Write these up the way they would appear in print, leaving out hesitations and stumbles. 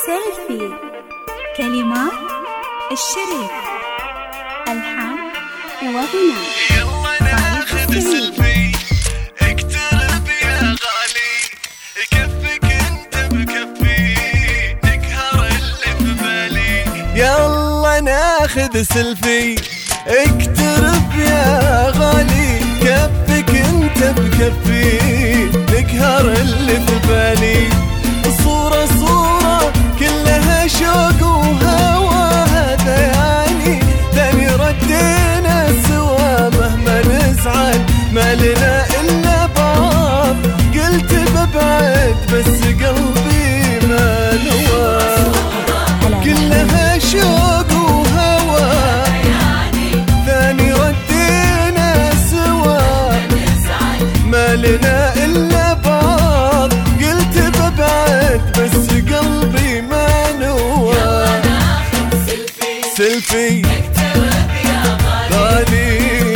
سيلفي. كلمات الشريف، ألحان وغناء. يلا ناخذ سيلفي، اقترب يا غالي، كفك انت بكفي، نقهر اللي في بالي. يلا ناخذ سيلفي، اقترب يا غالي، كفك انت بكفي، نقهر اللي في بالي. صورة صورة كلها شوق وهوى، هذا يعني ثاني ردينا سوا. مهما نزعل ما لنا إلا بعض، قلت ببعد بس قلبي ما نوى. كلها شوق وهوى، ثاني ردينا سوا. ما لنا إلا بعض، قلت ببعد بس قلبي ما نوى. سيلفي غالي،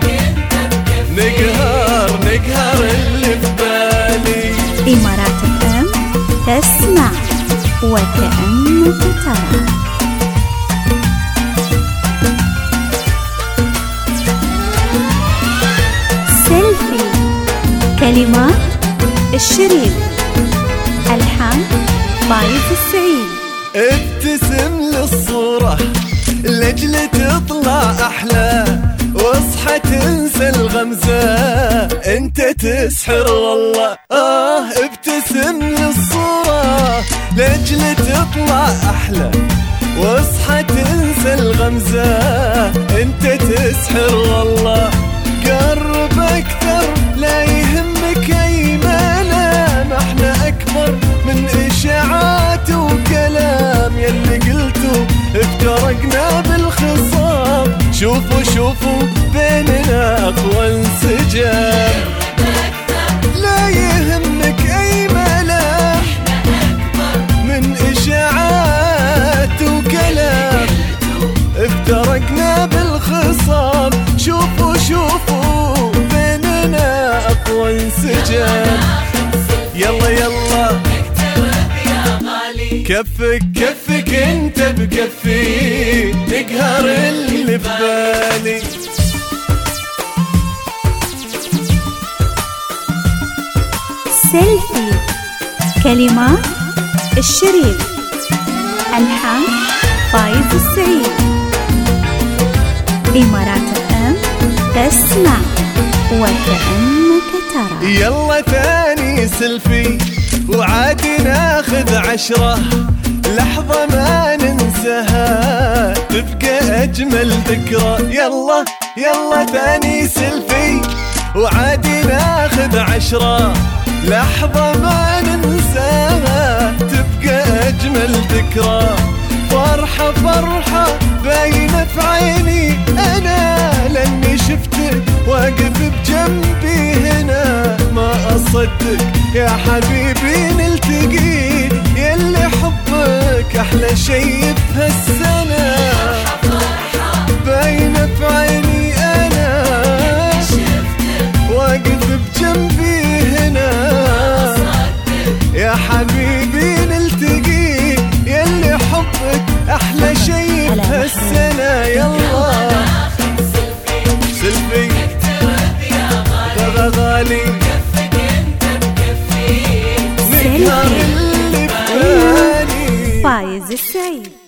نقهر اللي في بالي. إمارات FM، تسمع وكأنك ترى. سيلفي. كلمات الشريف، ألحان فايز السعيد. ابتسم للصورة لأجل تطلع أحلى، واصحى تنسى الغمزة، انت تسحر والله. ابتسم للصورة لأجل تطلع أحلى، واصحى تنسى الغمزة، انت تسحر والله. قرب أكثر لا يهمك أي ملام، احنا أكبر من إشاعات وكلام. يلي قلتوا افترقنا بالخصام، شوفوا شوفوا بيننا أقوى انسجام. لا يهمك أي ملام، من إشاعات وكلام. افترقنا بالخصام، شوفوا شوفوا بيننا أقوى انسجام. يلا يلا كفك انت بكفي، نقهر اللي في بالي. سيلفي. كلمات الشريف، ألحان فايز السعيد. إمارات FM، تسمع وكأنك ترى. يلا ثاني سيلفي، وعادي ناخذ 10 لحظة ما ننساها، تبقى أجمل ذكرى. يلا يلا ثاني سيلفي، وعادي ناخذ 10 لحظة ما ننساها، تبقى أجمل ذكرى. فرحة فرحة باينة في عيني أنا، لأني شفتك واقف بجنبي هنا. ما أصدق يا حبيبي نلتقي، يلي حبك أحلى شي في هالسنة. باينة في عيني أنا، واقف بجنبي هنا. يا حبيبي نلتقي، يلي حبك أحلى شي في هالسنة. يلا سيلفي غالي، سيلفي. فايز السعيد.